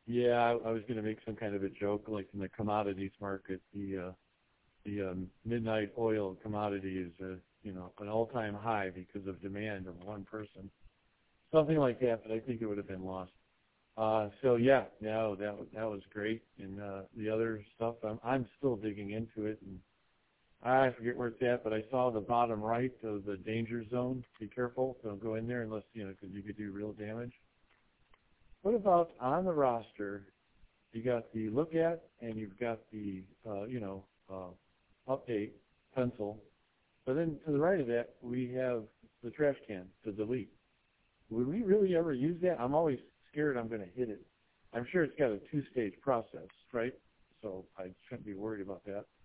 Yeah, I was going to make some kind of a joke, like in the commodities market, the midnight oil commodity is an all-time high because of demand of one person, something like that. But I think it would have been lost. So yeah, no, that was great. And the other stuff, I'm still digging into it, and I forget where it's at, but I saw the bottom right of the danger zone. Be careful, don't go in there unless because you could do real damage. What about on the roster? You got the look at, and you've got the update pencil. But then to the right of that, we have the trash can to delete. Would we really ever use that? I'm always scared I'm going to hit it. I'm sure it's got a two-stage process, right? So I shouldn't be worried about that.